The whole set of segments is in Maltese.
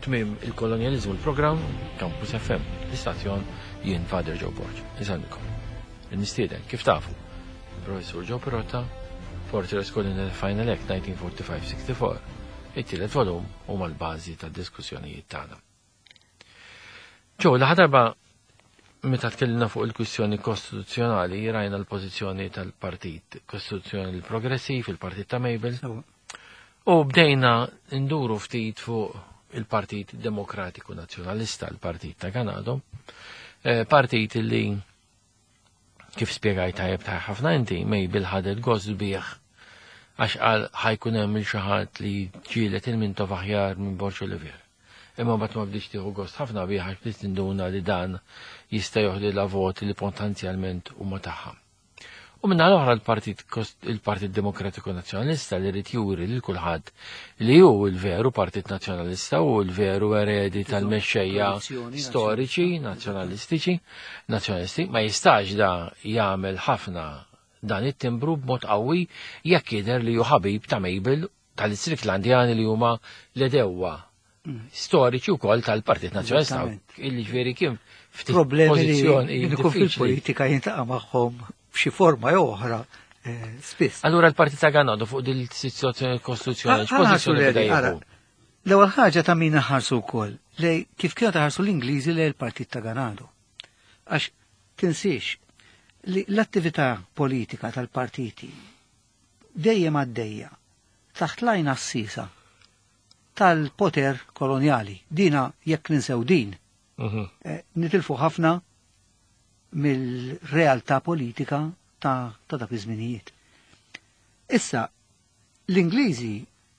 tmiem il-kolonializmu l-programm Campus FM, l-istazzjon jien Father Joe Borg. Iżannikom. Il-mistieden, kif tafu? Professur Joe Perotta, Fortress Colonial Final Act 1945-64. It-tielet volum huma l-bażi tad-diskussjonijiet tagħna. Ġew l-ħadarba meta tkellimna fuq il-kwistjoni kostituzzjonali rajna l-pożizzjoni tal-Partit Kostituzzjonali Progressiv, il-Partit ta' Mabel. U bdejna nduru ftit fuq il-Partit Demokratiku Nazzjonalista, il-Partit ta' Ganado, partit li kif spjegajt tajjeb ta' ħafna inti Mabel ħadet gost bih għax qal ħajkun hemm xi ħadd li ġielet il-Minto aħjar minn Borx Olivier. Imma mbagħad ma bdiex tieħu gost ħafna bih għax bdiet tinduna li dan jista' joħdi la voti li potenzjalment huma tagħha. U minna l-oħra il-Partit Demokratiku Nazzjonalista li rrid juri lil kulħadd li hu l-veru Partit Nazzjonalista u l-veru eredi tal-mexxejja storiċi nazzjonalisti ma jistax da jagħmel ħafna dan it-timbru b'mod qawwi jekk jidher li hu ħabib ta' Mabel tal-Stricklandjani li huma l-edewwa storiċi wkoll tal-Partit Nazzjonalista. Ġifieri kien ftit pożizzjoni fil-politika jintaqa' magħhom b'xi forma jew oħra spiss. Allura l-Partit ta' Ganado fuq dil-situazzjoni kostituzzjonali x'pożizzjoni beda jieħu? L-ewwel ħaġa ta' min ħarsu wkoll lej kif kienu taħarsu l-Ingliżi lejn il-Partit ta' Ganado. Għax tinsiex li l-attività politika tal-partiti dejjem għaddejja taħt lajna s-sisa tal-poter koloniali. Dina jekk ninsew din nitilfu ħafna mill-realtà politika ta' dak iż-żminijiet. Issa, l-Ingliżi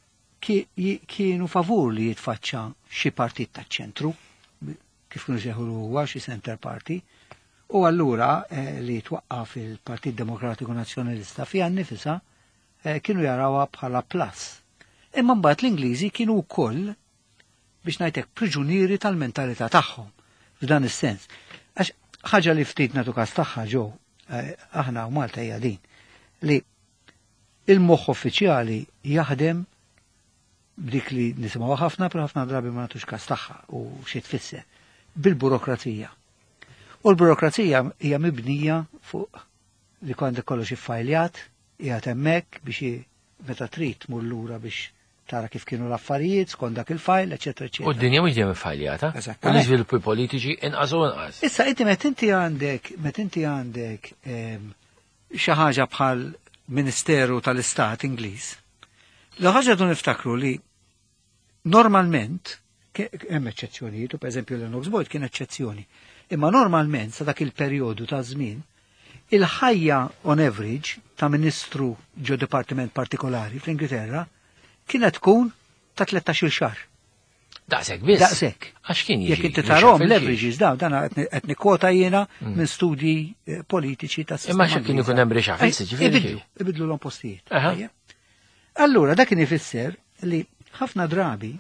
kienu favur li jitfaċċa xi partit taċ-ċentru, kif kienu seħulu huwa xi center party, u allura li twaqqaf il-Partit Demokratiku Nazzjonalista fiha nnifisha kienu jarawha bħala plus. Imma mbagħad l-Ingliżi kienu wkoll biex ngħidlek priġunieri tal-mentalità tagħhom f'dan is-sens. Għax ħaġa li ftit nagħtu każ tagħha ġew aħna u Malta hija din li il-moħħ uffiċjali jaħdem b'dik li nisimgħu ħafna per ħafna drabi ma nagħtux każ tagħha u xi tfisser bil-burokrazija. U l-burokrazija hija mibnija fuq li kont kollox iffajljat qiegħed hemmhekk biex meta trid tmur lura biex tara kif kienu l-affarijiet, skont dak il-fajl, eċetera, eċetera. U d-dinja mhux dejjem iffaljata. U l-iżviluppi politiċi inqas u inqas. Issa inti meta inti għandek xi ħaġa bħal Ministeru tal-Istat Ingliż, l ħaġa dun niftakru li normalment hemm eċċezzjonijiet, u pereżempju l-Knox Boyd kien eċċezzjoni, imma normalment sa dak il-perjodu ta' żmien il-ħajja on average ta' ministru ġo dipartiment partikolari fl-Ingilterra kienet tkun ta' 13 xahar. Daqshekk biss. Daqshekk. Għax kien jiġi. Jekk inti tarahom l-averages dawn dan qed nikkwota jiena minn studji politiċi ta' sistema. Imma x'kien ikun hemm rixa fissi ġifieri. Ibidlu l postijiet. Allura dak kien ifisser li ħafna drabi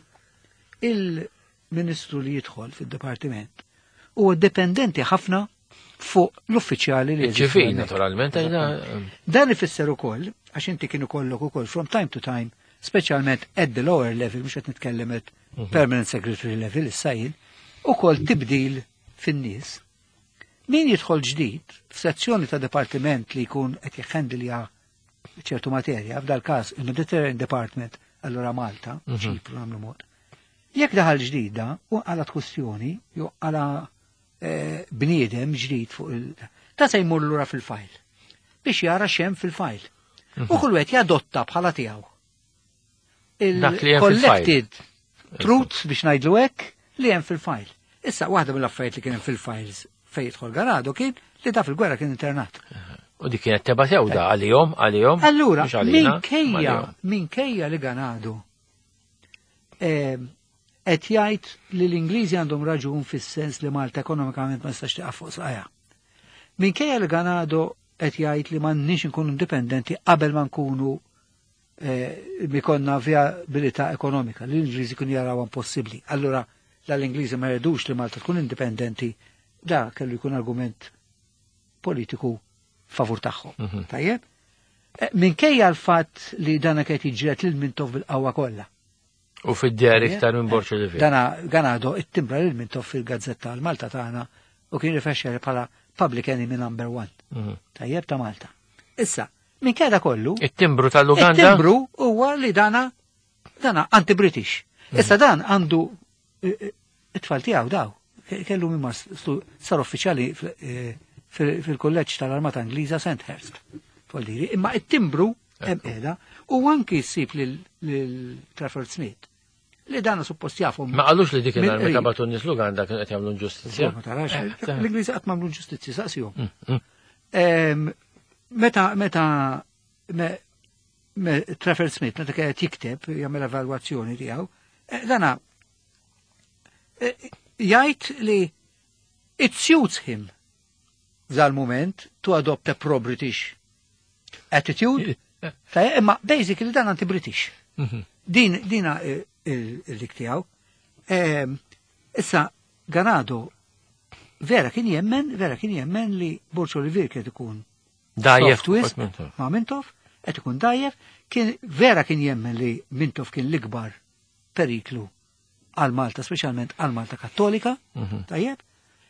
il-Ministru li jidħol fid-Dipartiment huwa dipendenti ħafna fuq l-uffiċjali li ġifiri, naturalment. Dan ifisser ukoll għax inti kienu kollok ukoll from time to time, speċjalment at the lower level, mhux qed nitkellem at permanent secretary level, is-sajjid, ukoll tibdil fin-nies. Min jidħol ġdid f'sezzjoni ta' dipartiment li jkun qed jħendilja ċertu materja, f'dal każ il-Mediterranean Department, allura Malta, Ċipru nagħmlu mod. Jekk daħal ġdida u għala kwestjoni, jew għala bniedem ġdid fuq ta' se jmur lura fil-fajl biex jara xem fil-fajl. U kull wieħed jadotta bħala tiegħu il-collected truths biex ngħidlu hekk li hemm fil-fajl. Issa waħda mill-affarijiet li kien hemm fil-files fejn jidħol Ganado kien li ta' fil-gwerra kien internat. U dik kienet teba' sewda għalihom. Allura minkejja li Ganado qed jgħid li l-Ingliżi għandhom raġun fis-sens li Malta ekonomikament ma tistax tieqa' fuq saqajja. Minkejja li Ganado qed jgħid li m'għandniex inkunu indipendenti qabel ma nkunu bikonna viabilità ekonomika li l-Ingliżi kun jaraw impossibbli. Allura l-Ingliżi ma jridux li Malta tkun indipendenti, da kellu jkun argument politiku favur tagħhom. Tajjeb? Minkejja l-fatt li dana qed jiġret lil Mintov bil-qawwa kollha. U fid-djar iktar minn Borċo Olivier. Dana Ganado it-timbra lil Mintoff fil-Gazzetta l-Malta tagħna u kien rifexxer bħala public enemy number 1. Tajjeb ta' Malta. Issa, minn keda kollu. It-timbru tal-Uganda? It-timbru huwa li dana anti-British. Issa dan għandu it-tfal tiegħu daw. Kellu minn sar uffiċjali fil-kolleġġ tal-Armata Ingliża Sandhurst. Foldiri, imma it-timbru hemm qiegħda u anki ssib lil Trafford Smith li dana suppost jafhom. Ma qalux li dik il-armi ta' Batunis l-Uganda kienu qed jagħmlu ġustizzja. Ma tarax, l-Ingliżi qatt m'għamlu ġustizzja saqsihom. Meta Trafford Smith meta kienet jikteb jagħmel evalwazzjoni tiegħu, dana jgħid li it suits him f'dal-mument to adopt a pro-British attitude, imma basically dan anti-British. Dina il-dik tiegħu. Issa Ganado vera kien jemmen li Borċo Olivier kien ikun dajjef ma' Mintoff, qed ikun dajjef, vera kien jemmen li Mintoff kien l-ikbar periklu għal Malta, speċjalment għal Malta Kattolika, tajjeb.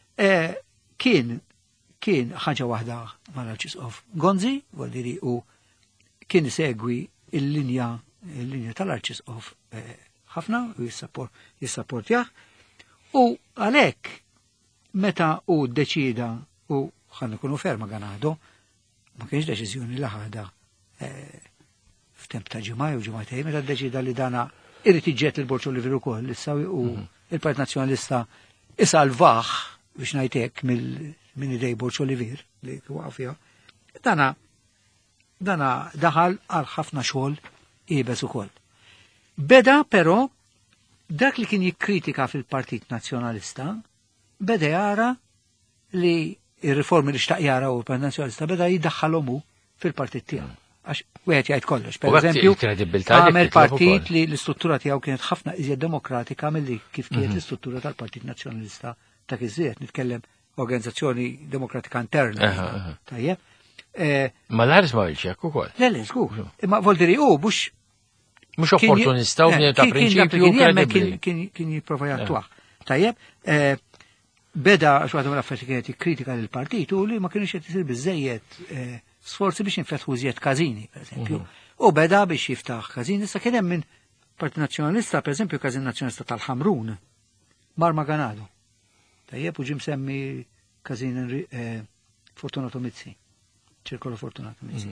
Kien ħaġa waħda mal-Arċisqof Gonzi, vuol u kien isegwi il-linja tal-Arċisqof ħafna u jissapportjah u għalhekk meta u ddeċida u ħanna kunu ferma Ganado ma kienx deċiżjoni li ħada f'temp ta' ġimgħa u ġimgħatejn meta ddeċida li dana irid iġġed il-Borċo Olivier ukoll issa u il-Partit Nazzjonalista isalvaħ biex ngħidlek minn idej Borċo Olivier li waqaf fiha. Dana daħal għal ħafna xogħol qiebes ukoll. Beda però dak li kien jikkritika fil-Partit Nazzjonalista beda jara li ir-riformi li xtaq jara u l-Partit Nazzjonalista beda jiddaħħalhom fil-partit tiegħu. Għax wieħed jgħid kollox. Pereżempju, għamel partit li l-istruttura tiegħu kienet ħafna iżjed demokratika milli kif kienet l-istruttura tal-Partit Nazzjonalista ta' iżjed nitkellem organizzazzjoni demokratika interna. Tajjeb. Ma l-ħares ma jilċek ukoll. Le, żgur. Imma voldiri mhux opportunista u ta' prinċipju kredibbli. Kien jipprova jattwaħ. Tajjeb. Beda għax waħda mill-affarijiet kienet jikkritika lill-partit u li ma kienx qed isir biżejjed sforzi biex jinfetħu żjed każini, pereżempju. U beda biex jiftaħ każini, issa kien hemm minn Partit Nazzjonalista, pereżempju każin Nazzjonalista tal-Ħamrun, Marma Ganado. Tajjeb u ġim semmi każin Fortunato Mizzi. Ċirkolo Fortunato Mizzi.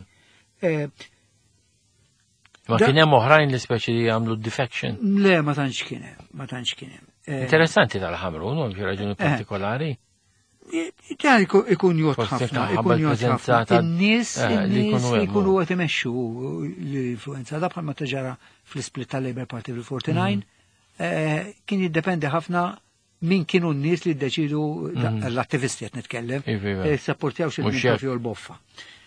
Ma kien hemm oħrajn li speċi li jagħmlu defection? Le, ma tantx kien hemm. Interessanti tal-Ħamrun, u raġuni partikolari. Dan ikun jgħod ħafna. In-nies li jkunu għet imexxu l-influenza. Da bħalma teġara fl-split tal-Labour Party fil-49, kien jiddependi ħafna min kienu n-nies li ddeċidu l-attivisti qed nitkellem, sapportjaw xil-Mintoff jew l-Boffa.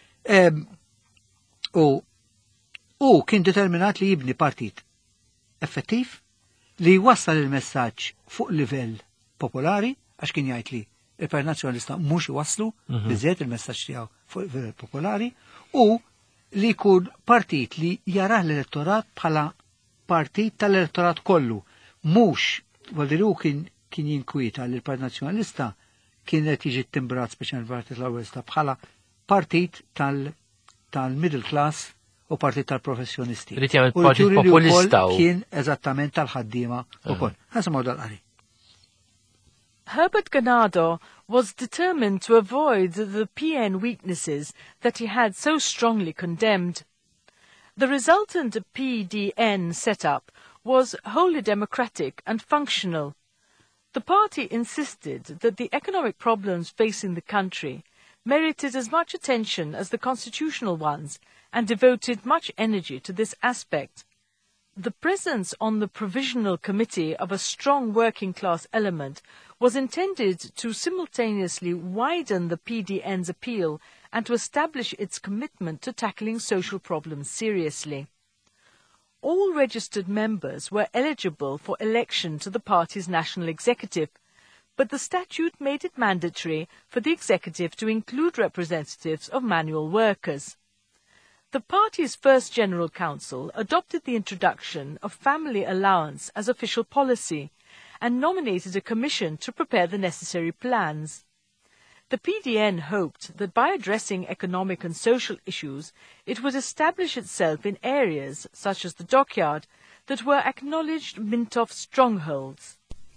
U kien determinat li jibni partit effettiv li jwassal il-messaġġ fuq livell popolari, għax kien jgħid li il-Partit Nazzjonalista mhux waslu biżżejjed il-messaġġ tiegħu fuq livell popolari u li jkun partit li jarah l-elettorat bħala partit tal-elettorat kollu. Mhux Valdiru kien jinkwita li l-Partit Nazzjonalista kienet jiġi timbrat speċjal Partit Laburista bħala partit tal-middle class u partit tal-professjonisti. Rrit jagħmel partit populista kien eżattament tal-ħaddiema ukoll. Ħasimgħu dal-qari. Herbert Ganado was determined to avoid the PN weaknesses that he had so strongly condemned. The resultant PDN setup was wholly democratic and functional. The party insisted that the economic problems facing the country merited as much attention as the constitutional ones and devoted much energy to this aspect. The presence on the Provisional Committee of a strong working-class element was intended to simultaneously widen the PDN's appeal and to establish its commitment to tackling social problems seriously. All registered members were eligible for election to the party's national executive, but the statute made it mandatory for the executive to include representatives of manual workers. The party's first General Council adopted the introduction of family allowance as official policy and nominated a commission to prepare the necessary plans. The PDN hoped that by addressing economic and social issues, it would establish itself in areas, such as the dockyard, that were acknowledged Mintoff strongholds.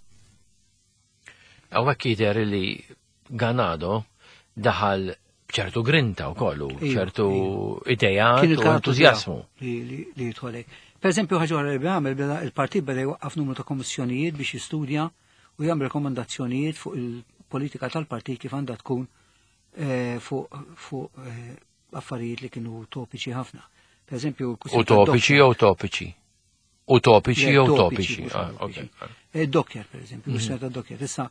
Għawek jider li Ganado daħal ċertu grinta u kollu, ċertu idejat u entuzjasmu. Li jitħolek. Per eżempju, ħagħu li bħamil, il-partit beda jwaqqaf numru ta' kommissjonijiet biex jistudja u jgħam rekomendazzjonijiet fuq il-politika tal-partit kif għandha tkun fuq affarijiet li kienu utopiċi ħafna. Per eżempju, utopiċi u utopiċi. Utopiċi u utopiċi. Dokjer, per eżempju, ta' dokjer. Issa,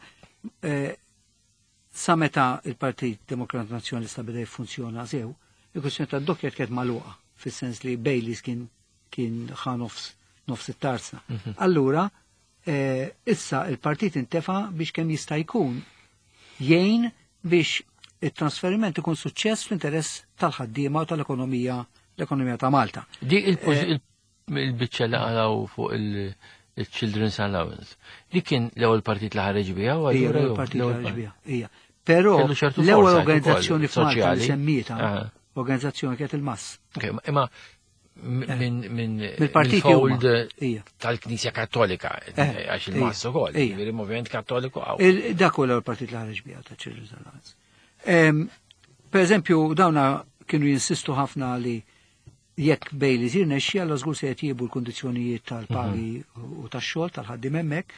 sa meta il-Partit Demokrat Nazzjonalista beda jiffunzjona sew, il-kwestjoni ta' dokjer kienet magħluqa, fis-sens li Baileys kien ħa nofs it-tarsa. Allura, issa il-partit intefa biex kemm jista' jkun jgħin biex it-trasferiment ikun suċċess fl-interess tal-ħaddiema u tal-ekonomija ta' Malta. Di il-biċċa li għalaw fuq il-Children's Allowance. Di kien l-ewwel partit li ħareġ biha u l-ewwel partit li ħareġ biha. Hija. Però l-ewwel organizzazzjoni f'Malta li semmieta organizzazzjoni kienet il-Mass. Imma mill-fold tal-Knisja Kattolika, għax il-Mass ukoll, il-Moviment Kattoliku għaw. Dak u l-ewwel partit li ħareġ biha ta' Children's Allowance. Per eżempju, dawna kienu jinsistu ħafna li jekk Baileys jirnexxi għal żgur se jtjiebu l-kundizzjonijiet tal-pagi u tax-xogħol tal-ħaddiem hemmhekk.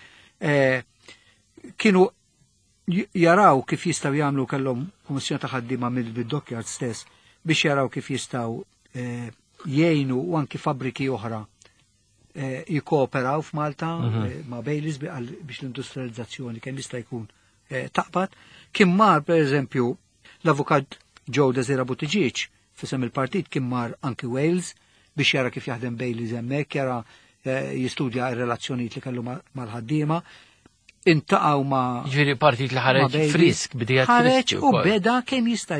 Kienu jaraw kif jistgħu jagħmlu kellhom kummissjoni ta' ħaddiema mill-dokkjard stess biex jaraw kif jistgħu jgħinu u anki fabbriki oħra jikkooperaw f'Malta ma' Baileys biex l-industrializzazzjoni kemm jista' jkun taqbad. Kien mar pereżempju l-avukat Joe Desira Buttigieg fisem il-partit kien mar anki Wales biex jara kif jaħdem Baileys hemmhekk, jara jistudja r-relazzjonijiet li kellu mal-ħaddiema, intaqgħu ma' ġifieri partit li ħareġ frisk, bidejat ħareġ u beda kemm jista'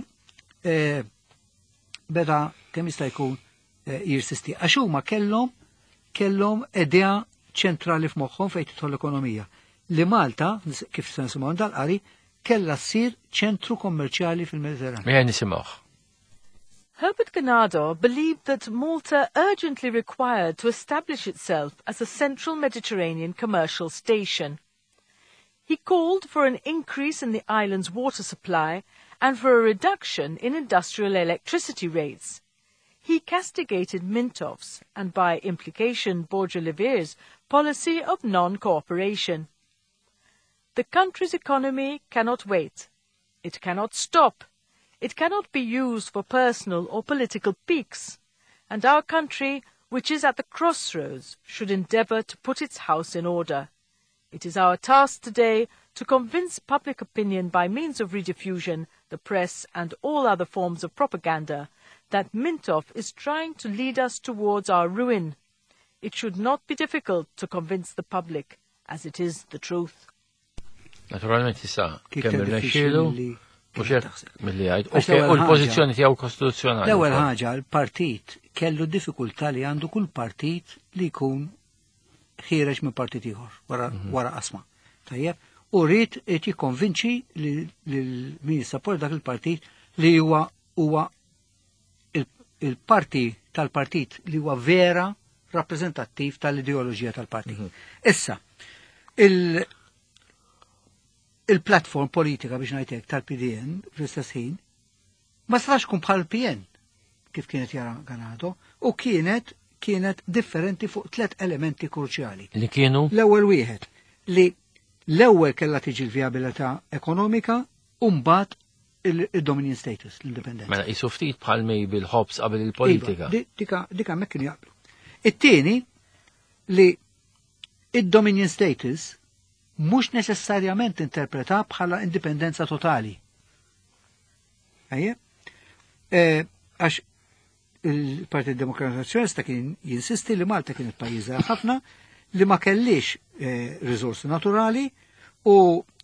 jkun jirsisti. Għax huma kellhom idea ċentrali f'moħħhom fejn tidħol l-ekonomija. Li Malta, kif se nisimgħu dal-qari, kellha ssir ċentru kommerċjali fil-Mediterran. Mejja nisimgħuh. Herbert Ganado believed that Malta urgently required to establish itself as a central Mediterranean commercial station. He called for an increase in the island's water supply and for a reduction in industrial electricity rates. He castigated Mintoff's and by implication Bourges-Levier's policy of non-cooperation. The country's economy cannot wait. It cannot stop. It cannot be used for personal or political peaks, and our country, which is at the crossroads, should endeavour to put its house in order. It is our task today to convince public opinion by means of rediffusion, the press and all other forms of propaganda that Mintoff is trying to lead us towards our ruin. It should not be difficult to convince the public, as it is the truth. Naturalment issa, kemm irnexxielu mill-li għajd. U l-pożizzjoni tiegħu kostituzzjonali. L-ewwel ħaġa l-partit kellu diffikultà li għandu kull partit li jkun ħiereġ minn partit ieħor wara qasma. Tajjeb, u rrid qed jikkonvinċi lil min jissapport dak il-partit li huwa il-parti tal-partit li huwa vera rappreżentattiv tal-ideoloġija tal-partit. Issa, il-platform politika biex ngħidlek tal-PDN fl-istess ħin ma stax tkun bħal PN kif kienet jara Ganado u kienet differenti fuq 3 elementi kruċjali. Li kienu? L-ewwel wieħed li l-ewwel kellha tiġi l-vijabilità ekonomika u mbagħad il-dominion status, l-indipendenza. Mela qisu ftit bħal maybe l-ħobs qabel il-politika. Dik hemmhekk kienu jaqblu. It-tieni li id-dominion status mhux neċessarjament interpretat bħala indipendenza totali. Għax il-Partit Demokrat kien jinsisti li Malta kienet pajjiż ħafna li ma kellix riżorsi naturali u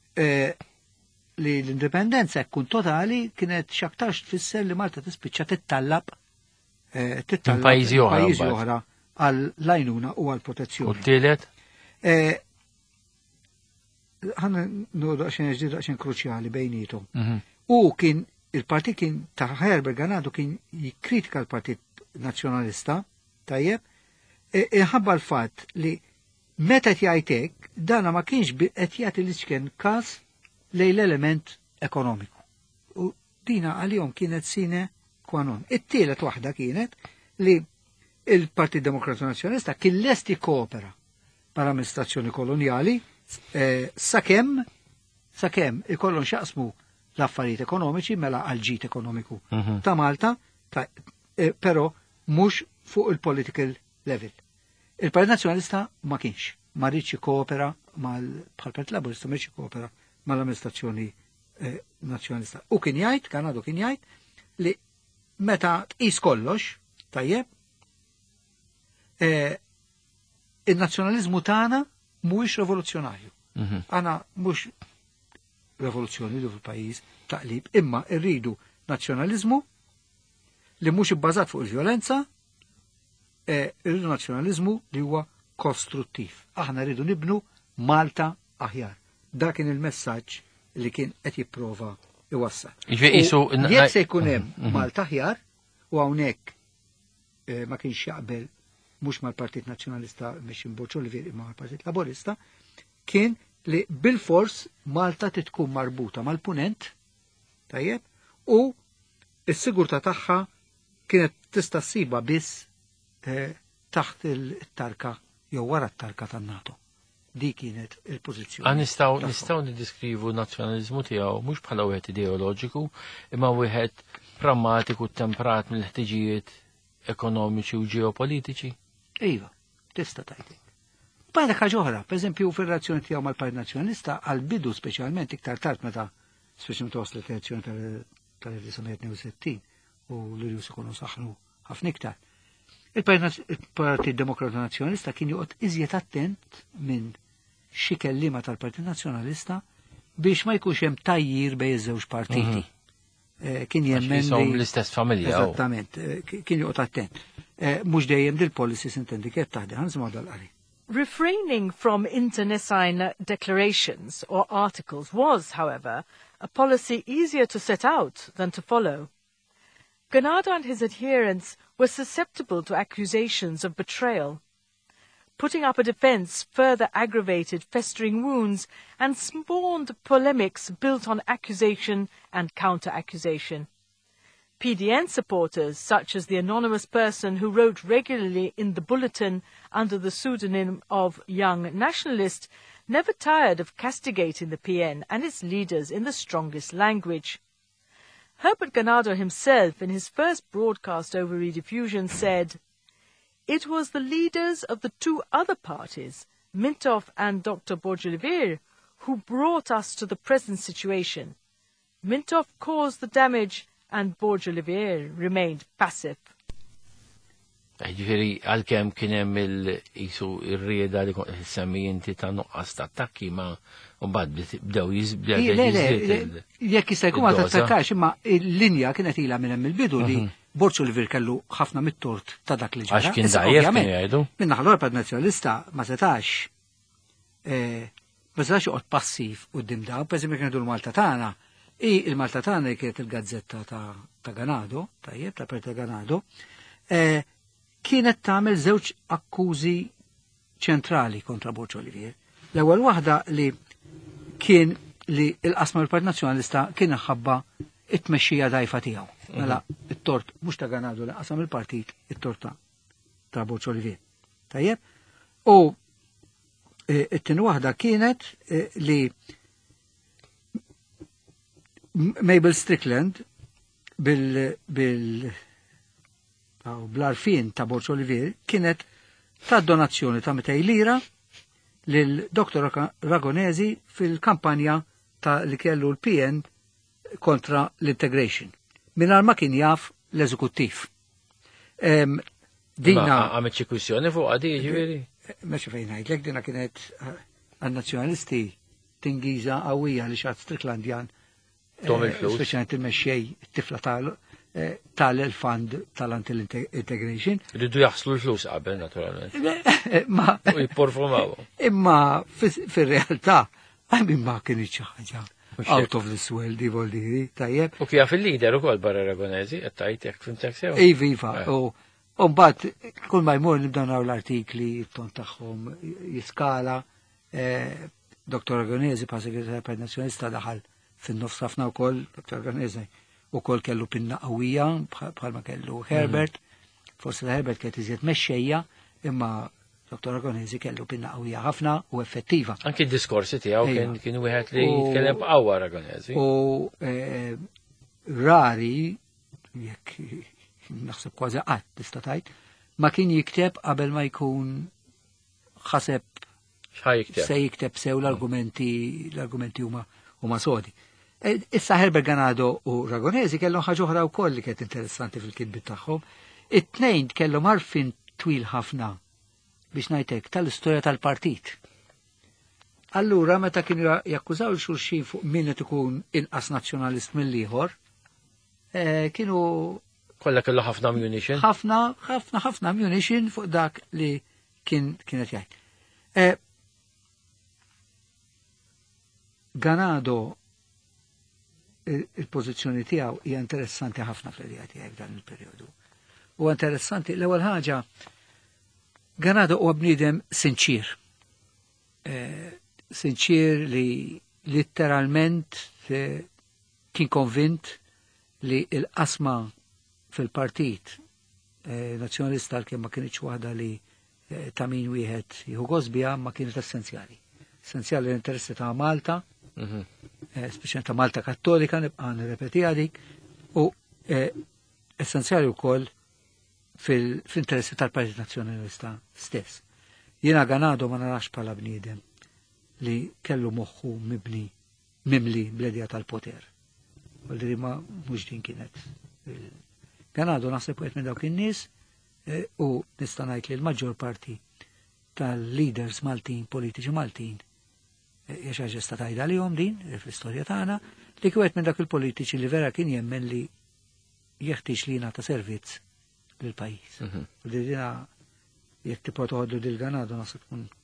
li l-indipendenza kkun totali kienet x'aktarx tfisser li Malta tispiċċa tittallab tittalab pajjiżi oħra pajjiżi mbagħad. oħra għall-għajnuna u U għall-protezzjoni. t-tielet? Ħanna nodu għaxen kruċjali bejnietom. Mhm. U kien il-partit kien ta' Herbert Ganado kien jikkritika l-Partit Nazzjonalista, tajjeb, inħabba l-fatt li meta jgħidek dana ma kienx qed jagħti l-iċken każ lejn l-element ekonomiku. U dina għalihom kienet sine qua non. It-tielet waħda kienet li il-Partit Demokratiku Nazzjonalista kien lest jikkoopera mal-amministrazzjoni koloniali sakemm ikollhom xaqsmu l-affarijiet ekonomiċi mela għal-ġid ekonomiku ta' Malta, però mhux fuq il-political level. Il-Partit Nazzjonalista ma kienx, ma rridx jikkoopera bħal-Partit Laburista ma rridx jikkoopera mal-amministrazzjoni nazzjonalista. U kien jgħid, Ganado kien jgħid li meta tqis kollox, tajjeb, il-nazzjonaliżmu tagħna mhuwiex rivoluzzjonarju. Għana mhux rivoluzzjoni fil-pajjiż taqlib, imma rridu nazzjonaliżmu li mhux ibbażat fuq il-vjolenza, irridu nazzjonaliżmu li huwa kostruttiv. Aħna rridu nibnu Malta aħjar. Dak kien il-messaġġ li kien qed jipprova iwassal. Jekk se jkun hemm Malta aħjar u hawnhekk ma kienx jaqbel mhux mal-Partit Nazzjonalista biex imboċċu li imma mal-Partit Laburista, kien li bil-fors Malta titkun marbuta mal-punent, tajjeb, u s-sigurtà tagħha kienet tista' ssiba biss taħt il-tarka jew wara t-tarka tan-NATO. Di kienet il-pożizzjoni. Nistgħu niddiskrivu n-nazzjonaliżmu tiegħu mhux bħala wieħed ideoloġiku, imma wieħed prammatiku temperat mill-ħtiġijiet ekonomiċi u ġeopolitiċi. Iva, tista' tgħidlek. Bħalek ħaġa oħra, pereżempju fir-relazzjoni tiegħu mal-Partit Nazzjonalista għall-bidu speċjalment iktar tard meta speċjalment waslet l-elezzjoni tal-1962 u l-irjus ikunu saħnu ħafna iktar. Il-Partit Demokratiku Nazzjonalista kien joqgħod iżjed attent minn xi kelliema tal-Partit Nazzjonalista biex ma jkunx hemm tajjir bejn iż-żewġ partiti. Kien jemmen l-istess familja. Eżattament, kien joqgħod attent. Mhux dejjem dil-policies intendi kif taħdem, ħansma' dal-qari. Refraining from internecine declarations or articles was, however, a policy easier to set out than to follow. Ganado and his adherents were susceptible to accusations of betrayal. Putting up a defence further aggravated festering wounds and spawned polemics built on accusation and counter-accusation. PDN supporters, such as the anonymous person who wrote regularly in the bulletin under the pseudonym of Young Nationalist, never tired of castigating the PN and its leaders in the strongest language. Herbert Ganado himself, in his first broadcast over rediffusion, said, "It was the leaders of the two other parties, Mintoff and Dr. Borjoliver, who brought us to the present situation. Mintoff caused the damage and Borjoliver remained passive." Ġifieri għalkemm kien hemm il-rieda li semmi inti ta' nuqqas ta' attakki ma mbagħad bdew jiżbdew. Jekk jista' jkun ma tattakkax imma l-linja kienet ilha minn hemm il-bidu li Borjoliver kellu ħafna mit-tort ta' dak li ġara. Għax kien dajjef kien jgħidu. Minnaħa l-Partit Nazzjonalista ma setax joqgħod passiv quddiem dawn, pereżempju kien l-Malta tagħna. Il-Malta tagħna kienet il-gazzetta ta' Ganado, tajjeb ta' Partit Ganado, kienet tagħmel żewġ akkużi ċentrali kontra Borjoliver. L-ewwel waħda li kien li l-qasma l-Partit Nazzjonalista kien ħabba it-tmexxija dajfa tiegħu. Mela it-tort mhux ta' Ganado li qasam il-partit it-tort ta' Borjoliver. Tajjeb? U it-tieni waħda kienet li Mabel Strickland bl-arfin ta' Borjoliver kienet ta' donazzjoni ta' 200 lira lil Dr. Ragonesi fil-kampanja ta' li kellu l-PN kontra l-integration. Minnar ma kien jaf l-eżekuttiv. Għamet xi kwistjoni fuq għadi ġifieri? Meċi fejn ngħidlek dina kienet għan-nazzjonalisti tingiża qawwija li xatt Stricklandjan. Tom il-flus. Speċjalment il-mexxej it-tifla tal-fund tal-anti-integration. Rridu jaħslu l-flus qabel, naturalment. U jipporformaw. Imma fil-realtà, għamin ma kien ħaġa out of this world, di voldiri, tajjeb. U kija fil-lider u kol barra Aragonesi, għattajt jek fimtek sew. Iva, u mbagħad kull ma jmur nibdaw naraw l-artikli, ton tagħhom jiskala, Dr. Aragonesi pa' segretarju nazzjonalista daħal fin-nofs ħafna wkoll, Dr. Aragonesi ukoll kellu pinna qawwija bħalma kellu Herbert, forsi Herbert kienet iżjed mexxejja, imma Dr. Aragonesi kellu pinna qawwija ħafna u effettiva. Anki d-diskorsi tiegħu kien wieħed li jitkellem b'qawwa Aragonesi. U rari, jekk naħseb kważi qatt tista' tgħid, ma kien jikteb qabel ma jkun ħaseb se jikteb sew l-argumenti huma sodi. Issa Herbert Ganado u Aragonesi kellhom ħaġa oħra wkoll li kienet interessanti fil-kitbi tagħhom. It-tnejn kellhom għarfien twil ħafna biex ngħidlek tal-istorja tal-partit. Allura meta kienu jakkużaw il-xulxin fuq min qed ikun inqas nazzjonalist mill-ieħor, kienu kollha kellu ħafna ammunition. ħafna ammunition fuq dak li kienet jgħid. Ganado il-pożizzjoni tiegħu hija interessanti ħafna fl-idea tiegħek dan il-perjodu. U interessanti l-ewwel ħaġa Ganado huwa bniedem sinċir. Sinċir li litteralment kien konvint li l-qasma fil-partit nazzjonalista l-kien ma kienx waħda li ta' min wieħed jieħu gosbija ma kienet essenzjali. Essenzjali l-interessi ta' Malta, speċjalment ta' Malta Kattolika, nibqa' nirrepetiha dik, u essenzjali wkoll fil-interessi tal-Partit Nazzjonalista stess. Jiena Ganado ma narax bħala bniedem li kellu moħħu mimli bl-idea tal-poter. Għaldiri ma mhux din kienet. Ganado naħseb wieħed minn dawk in-nies u nista' ngħid li l-maġġor parti tal-leaders Maltin, politiċi Maltin, hija ħaġa sta tgħidha għalihom din fl-istorja tagħna li kien minn dak il-politiċi li vera kien jemmen li jeħtieġ li jingħata servizz lill-pajjiż. U dina jekk tipprova toħodlu lil Ganado naħseb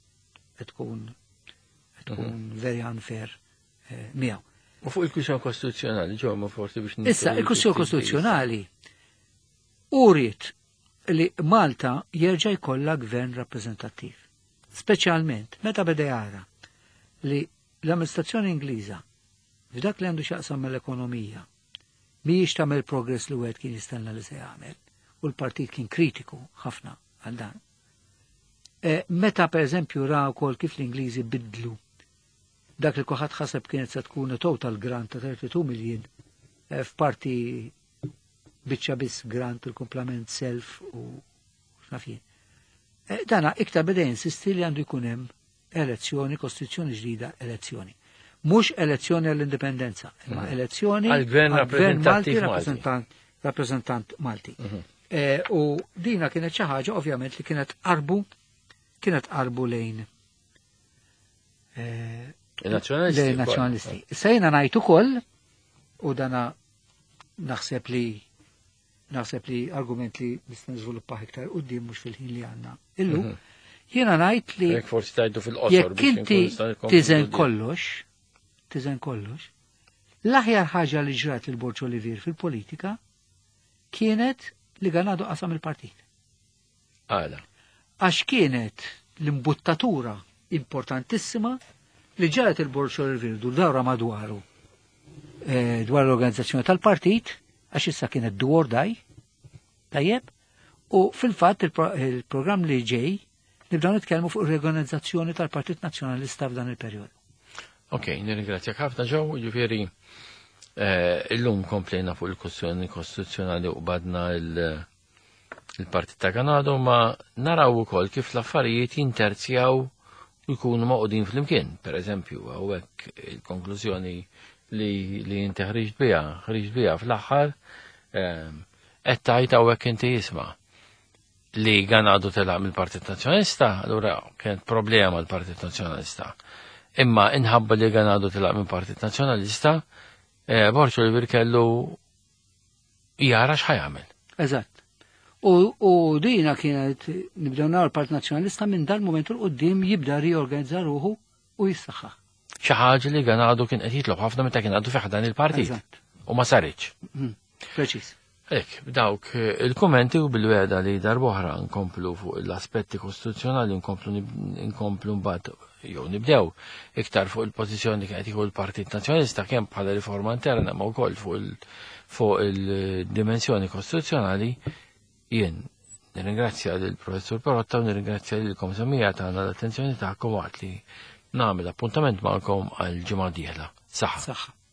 tkun very unfair miegħu. U fuq il-kwistjoni kostituzzjonali ġew ma forsi biex issa il-kwistjoni kostituzzjonali uriet li Malta jerġa' jkollha gvern rappreżentattiv. Speċjalment meta beda jara li l-amministrazzjoni Ingliża f'dak li għandu x'jaqsam mal-ekonomija mhijiex tagħmel progress li wieħed kien jistenna li se jagħmel u l-partit kien kritiku ħafna għal dan. Meta pereżempju ra wkoll kif l-Ingliżi bidlu dak li kulħadd ħaseb kienet se tkun total grant ta' 32 miljun f'parti biċċa biss grant il-komplement self u x'nafien. Dana iktar beda insisti li għandu jkun hemm elezzjoni, kostituzzjoni ġdida, elezzjoni. Mhux elezzjoni għall-indipendenza, imma elezzjoni għall-Gvern Malti, rappreżentant Malti. U dina kienet xi ħaġa ovvjament li kienet qarbu lejn il-nazzjonalisti. Sejna ngħid ukoll u dana naħseb li argument li nista' niżviluppah iktar quddiem mhux fil-ħin li għandna illum. Jiena ngħid li jekk inti tiżen kollox, l-aħjar ħaġa li ġrat il-Borġ Olivier fil-politika kienet li Ganado qasam il-partit. Għax kienet l-imbuttatura importantissima li ġrat il-Borġ Olivier dawra madwaru dwar l-organizzazzjoni tal-partit, għax issa kienet do or die, tajjeb, u fil-fatt il-programm li ġej nibdaw nitkellmu fuq ir-reorganizzazzjoni tal-Partit Nazzjonalista f'dan il-perjodu. Ok, nirringrazzjak ħafna ġew, ġifieri illum komplejna fuq il-kwestjoni kostituzzjonali u badna il-Partit ta' Ganado, ma naraw ukoll kif l-affarijiet jinterzjaw u jkunu maqudin fl-imkien. Per eżempju, hawnhekk il-konklużjoni li inti ħriġt biha fl-aħħar qed tgħid hawnhekk inti jisma' li Ganado telaq mill-Partit Nazzjonalista, allura kienet problema l-Partit Nazzjonalista. Imma inħabba li Ganado telaq mill-Partit Nazzjonalista, Borġ Olivier kellu jara x'ħajamel. Eżatt. U dina kienet nibdew naraw l-Partit Nazzjonalista minn dal-moment il-qudiem jibda riorganizza ruħu u jissaħħaħ. Xi ħaġa li għanadu kien qed jitlob ħafna meta kien għadu fih dan il-partit. Eżatt. U ma saritx. Preċiż. Ek, b'dawk il-kommenti u bil-weda li darbohra nkomplu fuq l-aspetti kostituzzjonali nkomplu mbagħad jew nibdew iktar fuq il-pożizzjoni li qed jieħu l-Partit Nazzjonalista kemm bħala riforma interna ma wkoll fuq il-dimensjoni kostituzzjonali jien nirringrazzja lill professur Perotta u nirringrazzja lilkom semmija tagħna l-attenzjoni tagħkom waqt li nagħmel appuntament magħkom għal ġimgħa d-dieħla. Saħħa.